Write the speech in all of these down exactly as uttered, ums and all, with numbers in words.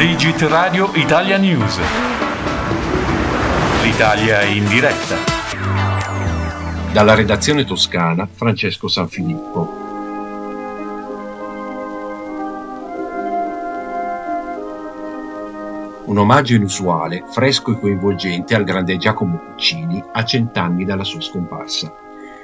Digit Radio Italia News. L'Italia in diretta. Dalla redazione toscana, Francesco Sanfilippo. Un omaggio inusuale, fresco e coinvolgente al grande Giacomo Puccini a cent'anni dalla sua scomparsa.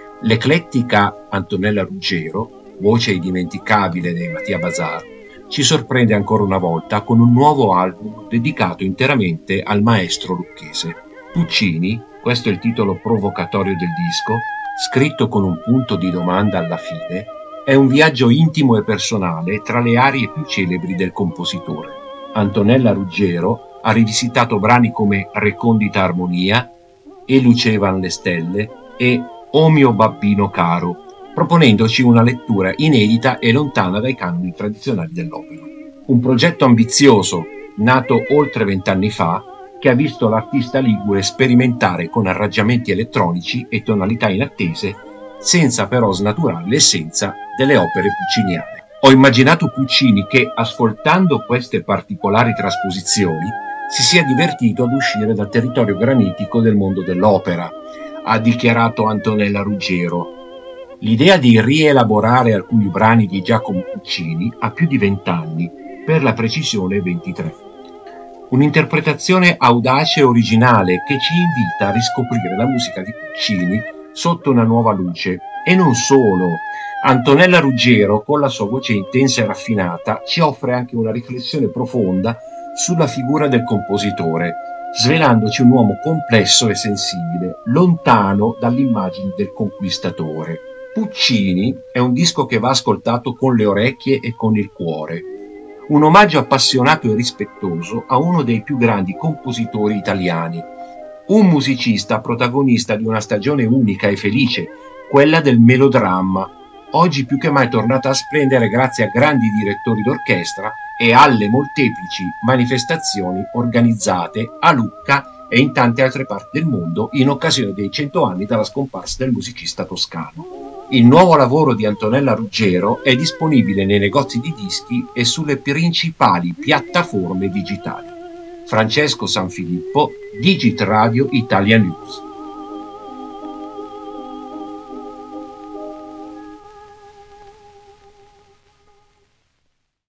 L'eclettica Antonella Ruggiero, voce indimenticabile dei Mattia Bazar, ci sorprende ancora una volta con un nuovo album dedicato interamente al maestro lucchese. Puccini, questo è il titolo provocatorio del disco, scritto con un punto di domanda alla fine, è un viaggio intimo e personale tra le arie più celebri del compositore. Antonella Ruggiero ha rivisitato brani come Recondita armonia, E lucevan le stelle e O mio babbino caro, proponendoci una lettura inedita e lontana dai canoni tradizionali dell'opera. Un progetto ambizioso, nato oltre vent'anni fa, che ha visto l'artista ligure sperimentare con arrangiamenti elettronici e tonalità inattese, senza però snaturare l'essenza delle opere pucciniane. Ho immaginato Puccini che, ascoltando queste particolari trasposizioni, si sia divertito ad uscire dal territorio granitico del mondo dell'opera, ha dichiarato Antonella Ruggiero. L'idea di rielaborare alcuni brani di Giacomo Puccini ha più di vent'anni, per la precisione ventitré. Un'interpretazione audace e originale che ci invita a riscoprire la musica di Puccini sotto una nuova luce. E non solo. Antonella Ruggiero, con la sua voce intensa e raffinata, ci offre anche una riflessione profonda sulla figura del compositore, svelandoci un uomo complesso e sensibile, lontano dall'immagine del conquistatore. Puccini è un disco che va ascoltato con le orecchie e con il cuore. Un omaggio appassionato e rispettoso a uno dei più grandi compositori italiani. Un musicista protagonista di una stagione unica e felice, quella del melodramma, oggi più che mai tornata a splendere grazie a grandi direttori d'orchestra e alle molteplici manifestazioni organizzate a Lucca e in tante altre parti del mondo in occasione dei cento anni dalla scomparsa del musicista toscano. Il nuovo lavoro di Antonella Ruggiero è disponibile nei negozi di dischi e sulle principali piattaforme digitali. Francesco Sanfilippo, Digit Radio Italia News.